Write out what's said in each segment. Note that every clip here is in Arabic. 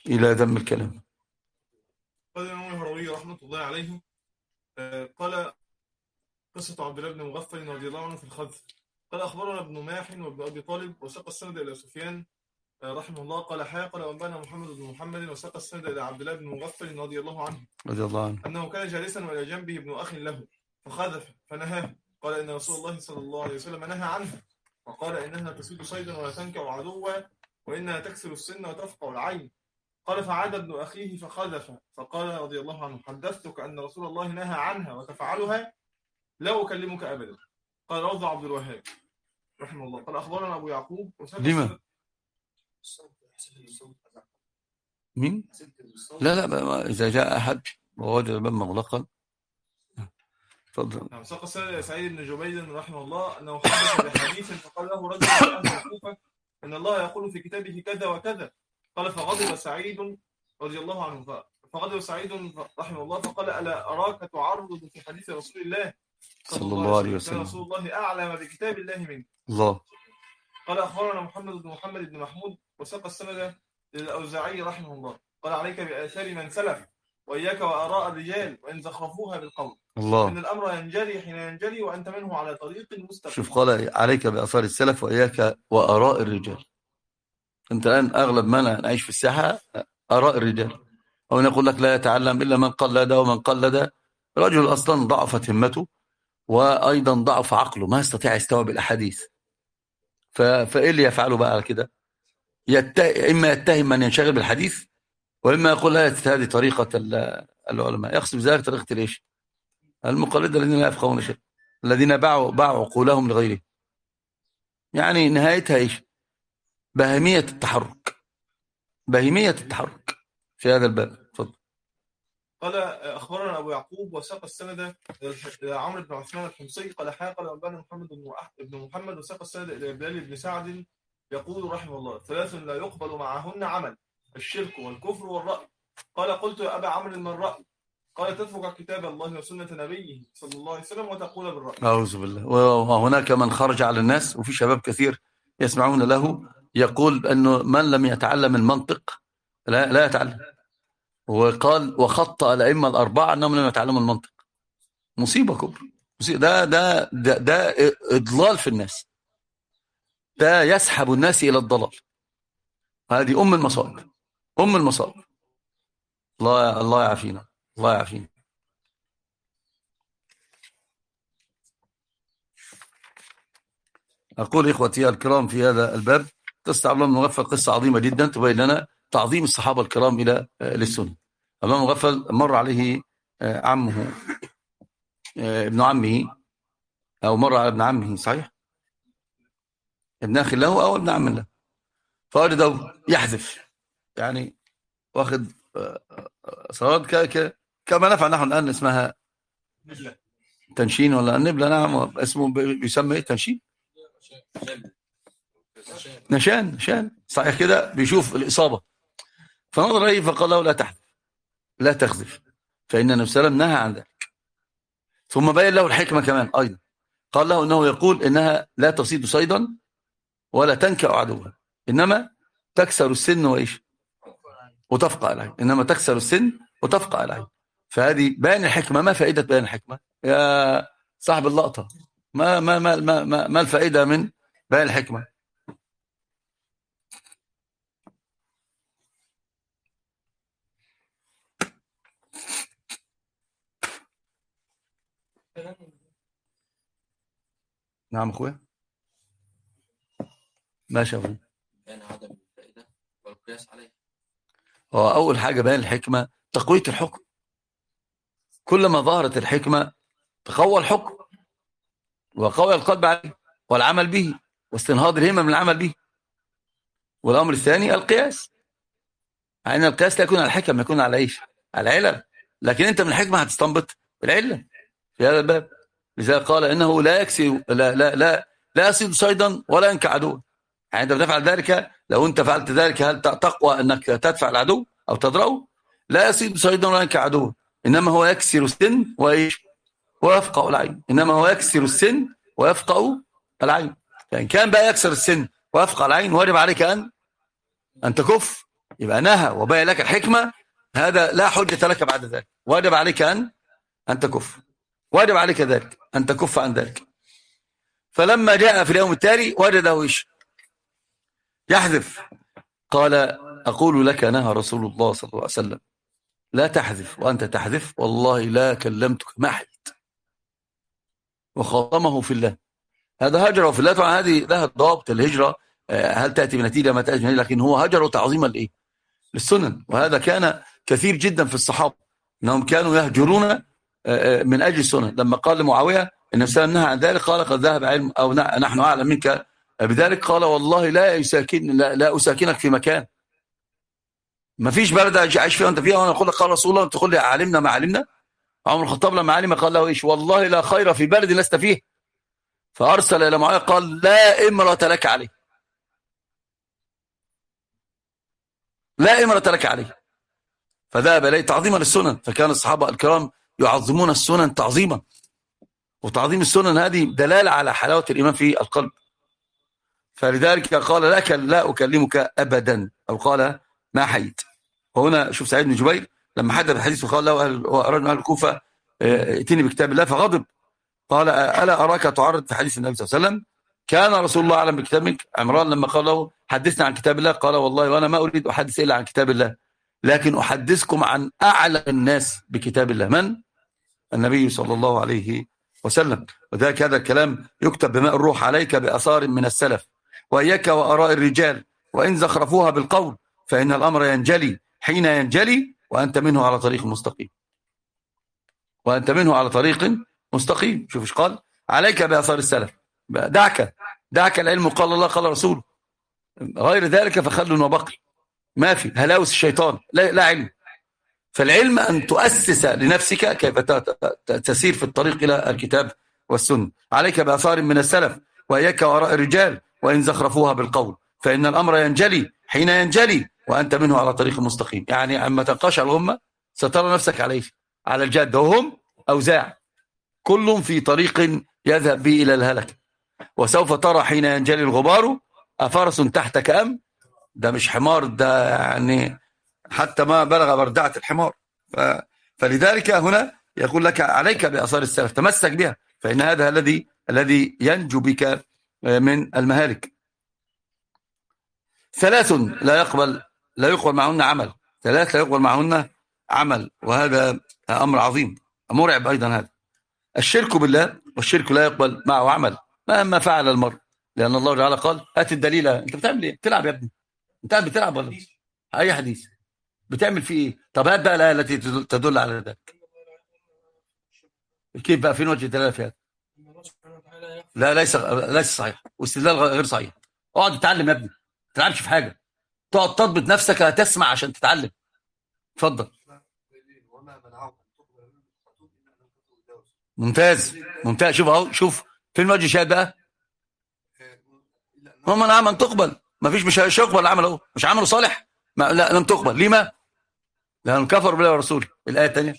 إلى ذم الكلام. قال الإمام الهروي رحمة الله عليه قال قصة عبد الله بن مغفل رضي الله عنه في الخذف. قال أخبرنا ابن ماح وابن أبي طالب وساق السند إلى سفيان رحمه الله قال قال وأنبانا محمد بن محمد وساق السند إلى عبد الله بن مغفل رضي الله عنه أنه كان جالسا وإلى جنبه ابن أخ له فخذف فنهاه. قال إن رسول الله صلى الله عليه وسلم نهى عنها وقال إنها تسود صيدا ولا تنكع عدوا وإنها تكسر السن وتفقع العين. قال فعاد ابن أخيه فخذف فقال رضي الله عنه حدثتك أن رسول الله نهى عنها وتفعلها لا أكلمك أبدا. قال روض عبد الوهاب رحمه الله قال أخبرنا أبو يعقوب لما مين؟ لا إذا جاء أحد ووجد الباب مغلقا. نعم. ساق السند سعيد بن جبير رحمه الله أنه حدث بحديث فقال له رجل من أهل الكوفة إن الله يقول في كتابه كذا وكذا. قال فغضب سعيد رضي الله عنه فغضب سعيد رحمه الله فقال ألا أراك تعرض في حديث رسول الله صلى الله عليه وسلم رسول الله أعلم بكتاب الله منك. الله. قال أخبرنا محمد بن محمود وساق السند للأوزاعي رحمه الله قال عليك بآثار من سلف وإياك وآراء الرجال وإن زخرفوها بالقول الله. إن الأمر ينجلي حين ينجلي وأنت منه على طريق مستقيم. شوف قال عليك بآثار السلف وإياك وآراء الرجال. أنت الآن أغلب ما نعيش في الساحة آراء الرجال، أو نقول لك لا يتعلم إلا من قلد ومن قلد. رجل أصلا ضعفت همته وأيضا ضعف عقله، ما يستطيع يستوعب الأحاديث. فإيه اللي يفعله بقى على كده؟ إما يتهم من ينشغل بالحديث، وإما يقول هذه طريقة العلماء. يقصد ذلك طريقة الإيش؟ المقلدة الذين لا يفقهون شيء، الذين باعوا عقولهم لغيره. يعني نهايتها إيش؟ بهيمية التحرك في هذا الباب. تفضل. قال أخبرنا أبو يعقوب وساق السند إلى عمرو بن عثمان الحمصي قال قال أنبانا محمد بن محمد وساق السند إلى بلال بن سعد يقول رحمه الله ثلاث لا يقبل معهن عمل الشرك والكفر والرأي. قال قلت يا أبا عمرو ما الرأي؟ قال تترك كتاب الله وسنة نبيه صلى الله عليه وسلم وتقول بالرأي. أعوذ بالله. وهناك من خرج على الناس، وفي شباب كثير يسمعون له يقول أنه من لم يتعلم المنطق لا يتعلم. وقال وخطأ الأئمة الأربعة أنهم لم يتعلموا المنطق. مصيبة كبرى. ده إضلال في الناس، ده يسحب الناس إلى الضلال. هذه أم المصائب. الله يعافينا. أقول إخوتي الكرام في هذا الباب قصة عبد الله بن مغفل قصة عظيمة جدا تبين لنا تعظيم الصحابة الكرام إلى للسنة. عبد الله بن مغفل مر عليه عمه ابن عمه، أو مر على ابن عمه، صحيح، ابن أخي له أو ابن عم له، فوجده يحذف، يعني واخد صواد كما نفعل نحن الآن، اسمها تنشين ولا النبلة. نعم، اسمه بيسمى تنشين، نشان صحيح كده. بيشوف الإصابة فنظر إليه فقال له لا تحذف، لا تخذف، فإن النبي صلى الله عليه وسلم نهى عن ذلك. ثم بين له الحكمة كمان أيضا، قال له إنه يقول إنها لا تصيد صيدا ولا تنكأ عدوا، إنما تكسر السن وإيش وتفقع العين، إنما تكسر السن وتفقع العين. فهذه بيان الحكمة. ما فائدة بيان الحكمة يا صاحب اللقطة؟ ما الفائدة من بيان الحكمة؟ نعم أخويا، ماشي يا أخويا. بيان عدم الفائدة والقياس عليه. هو أول حاجة بيان الحكمة تقوية الحكم. كلما ظهرت الحكمة تقوى الحكم وقوي القلب عليه والعمل به واستنهاض الهمة من العمل به. والأمر الثاني القياس، يعني القياس لا يكون على الحكم، يكون على إيش؟ على العلل. لكن أنت من الحكمة هتستنبط العلة في هذا الباب. لذلك قال إنه لا يكسي لا يصيد صيدا ولا ينكع عدوا. يعني أنت بتفعل ذلك، لو أنت فعلت ذلك هل تقوى أنك تدفع العدو أو تضرعه؟ لا يصيد صيدا ولا ينكع عدوا، إنما هو يكسر السن وإيش ويفقع العين. إنما هو يكسر السن ويفقع العين. فإن كان بقى يكسر السن ويفقع العين، واجب عليك أن تكف يبقى نهى وبين لك الحكمة، هذا لا حجة لك بعد ذلك، واجب عليك أن تكف، واجب عليك ذلك أن تكف عن ذلك. فلما جاء في اليوم التالي وجده يحذف، قال أقول لك نهى رسول الله صلى الله عليه وسلم لا تحذف وأنت تحذف، والله لا كلمتك ما حيت، وخاطمه في الله. هذا هجره في الله. طبعا هذه لها ضابط الهجرة، هل تأتي بنتيجة ما تأتي بنتيجة، لكن هو هجره تعظيما لإيه؟ للسنن. وهذا كان كثير جدا في الصحابة أنهم كانوا يهجرون من أجل السنن. لما قال لمعاوية النبي صلى الله عليه وسلم نهى عن ذلك، قال قد ذهب علم أو نحن أعلم منك بذلك، قال والله لا أساكنك في مكان، ما فيش بلد أعيش فيها وأنت فيها وأنا أقول لك قال رسول الله، أنت تقول لي علمنا ما علمنا. عمر الخطاب لما علم قال له والله لا خير في بلد لست فيه، فأرسل إلى معاوية قال لا إمرة لك عليه، لا إمرة لك عليه. فذهب إليه تعظيما للسنن. فكان الصحابة الكرام يعظمون السنن تعظيما، وتعظيم السنن هذه دلالة على حلاوة الإيمان في القلب. فلذلك قال لك لا أكلمك أبدا، أو قال ما حيت. وهنا شوف سعيد بن جبير لما حدث الحديث وقال له رجل أهل الكوفة ائتني بكتاب الله، فغضب قال ألا أراك تعرض في حديث النبي صلى الله عليه وسلم، كان رسول الله أعلم بكتابك. عمران لما قال له حدثنا عن كتاب الله، قال والله وأنا ما أريد أحدث إلا عن كتاب الله، لكن أحدثكم عن أعلى الناس بكتاب الله، من؟ النبي صلى الله عليه وسلم. وذلك هذا الكلام يكتب بماء الروح عليك بأثار من السلف، وإياك وآراء الرجال وإن زخرفوها بالقول، فإن الأمر ينجلي حين ينجلي وأنت منه على طريق مستقيم، وأنت منه على طريق مستقيم. شوف ايش قال، عليك بأثار السلف، دعك العلم قال الله قال رسوله، غير ذلك فخل وبقل، ما في هلاوس الشيطان، لا علم. فالعلم أن تؤسس لنفسك كيف تسير في الطريق إلى الكتاب والسنة. عليك بأثار من السلف، وإياك وراء الرجال وإن زخرفوها بالقول، فإن الأمر ينجلي حين ينجلي وأنت منه على طريق مستقيم. يعني عما تنقشع الأمة سترى نفسك على الجادة، وهم أوزاع كل في طريق يذهب به إلى الهلك. وسوف ترى حين ينجلي الغبار أفرس تحتك أم، ده مش حمار، ده يعني حتى ما بلغ بردعة الحمار. فلذلك هنا يقول لك عليك بأثار السلف، تمسك بها، فإن هذا الذي ينجو بك من المهالك. ثلاث لا يقبل معهن عمل، ثلاث لا يقبل معهن عمل، وهذا أمر عظيم مرعب أيضا. هذا الشرك بالله، والشرك لا يقبل معه عمل مهما فعل المرء، لأن الله تعالى قال هات الدليل. أنت بتعمل إيه؟ بتلعب يا ابني، أنت بتلعب ولا أي حديث بتعمل فيه إيه؟ طب هات بقى الآية التي تدل على ذلك. كيف بقى فين وجه الدلالة في هذا؟ لا ليس صحيح، واستدلال غير صحيح. اقعد تتعلم يا ابني، ما تلعبش في حاجة، تقعد تضبط نفسك تسمع عشان تتعلم. اتفضل. ممتاز. شوف اهو، شوف فين وجه الشهاده بقى. هم عمل تقبل، ما فيش مش يقبل عمل اهو، مش عمله صالح، لا لم تقبل. لما؟ لأنهم كفروا بالله ورسوله. الآية الثانية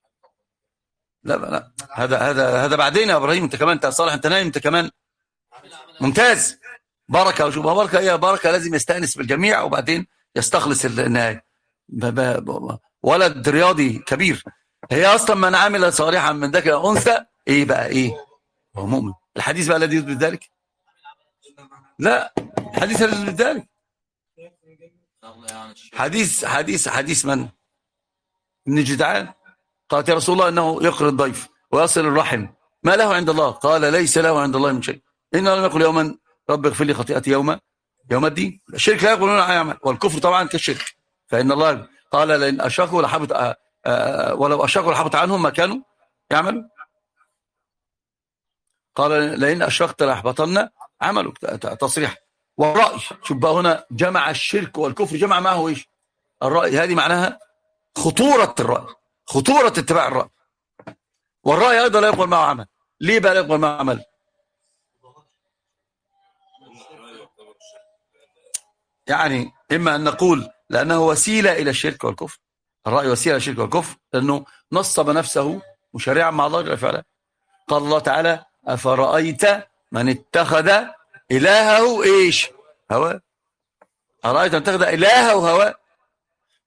لا هذا بعدين يا ابراهيم، انت كمان انت صالح، انت نايم انت كمان. ممتاز. بركه. وشوف بركه ايه؟ بركه لازم يستأنس بالجميع وبعدين يستخلص النهايه. ولد رياضي كبير. هي اصلا من عمل صالحا من ذكر انثى ايه بقى؟ ايه هو مؤمن. الحديث بقى الذي يثبت ذلك؟ لا، الحديث الذي يثبت ذلك حديث من؟ ابن جدعان. قالت يا رسول الله انه يقري الضيف ويصل الرحم، ما له عند الله؟ قال ليس له عند الله من شيء، انه لم يقل يوما رب اغفر لي خطيئتي يوم الدين. الشرك لا يقولون يعمل، والكفر طبعا كالشرك. فان الله قال لئن اشركوا لحبط ولو اشركوا لحبط عنهم ما كانوا يعملوا. قال لئن اشركت ليحبطن عملك، تصريح. والرأي، شوف بقى هنا جمع الشرك والكفر، جمع معه ايش؟ الرأي. هذه معناها خطورة الرأي، خطورة اتباع الرأي. والرأي أيضا لا يقبل معه عمل. ليه بقى لا يقبل معه عمل؟ يعني إما أن نقول لأنه وسيلة إلى الشرك والكفر. الرأي وسيلة إلى الشرك والكفر، لأنه نصب نفسه مشرعا مع الله جل وعلا. قال الله تعالى أفرأيت من اتخذ إلهه إيش؟ هواه. أرأيت من اتخذ إلهه هواه.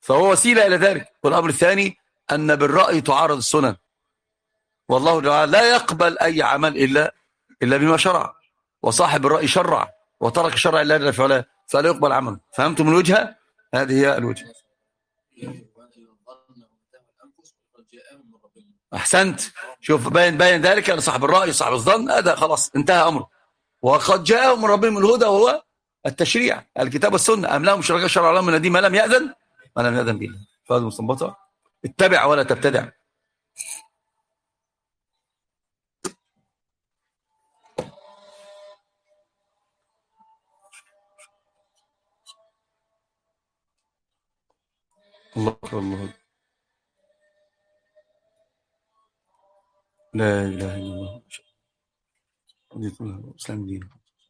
فهو وسيلة إلى ذلك. والأمر الثاني أن بالرأي تعارض السنن، والله تعالى لا يقبل أي عمل إلا بما شرع، وصاحب الرأي شرع وترك الشرع إلا فلا يقبل عمله. فهمتم الوجهة؟ هذه هي الوجهة. أحسنت. شوف باين ذلك أن صاحب الرأي صاحب الظن هذا خلاص انتهى أمره، وقد جاءهم من ربهم الهدى وهو التشريع الكتاب والسنة. أم لهم شركاء شرع لهم من الدين ما لم يأذن به. فهذه مستنبطة. اتبع ولا تبتدع. الله أكبر الله. لا إله إلا الله. إسلام دين.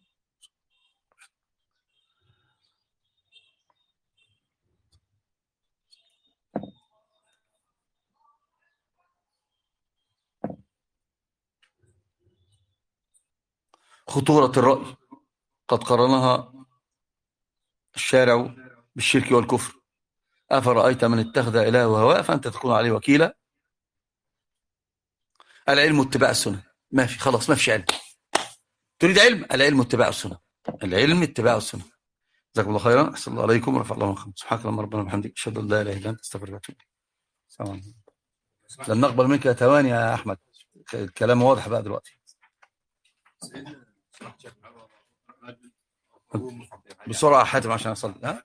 خطورة الرأي قد قرنها الشارع بالشرك والكفر. أفرأيت من اتخذ إلهه هواه فأنت تكون عليه وكيلا. العلم اتباع السنة. ما في خلاص، ما فيش علم. تريد علم؟ العلم اتباع السنة. العلم اتباع السنة. جزاكم الله خيرا. أحسن الله عليكم ورفع الله عنكم. سبحانك اللهم ربنا وبحمدك أشهد أن لا إله إلا أنت أستغفرك وأتوب إليك. السلام عليكم. لن نقبل منك ثواني يا أحمد. الكلام واضح بقى دلوقتي. بسرعة حاتم عشان أصلي. ها؟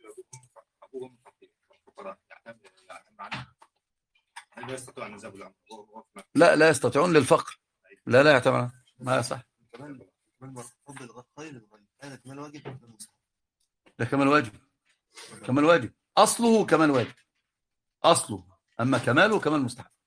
لا يستطيعون للفقر. لا يعتمد. ما صح. ده كمال واجب. أصله كمال واجب. أصله. أما كماله كمال مستحب.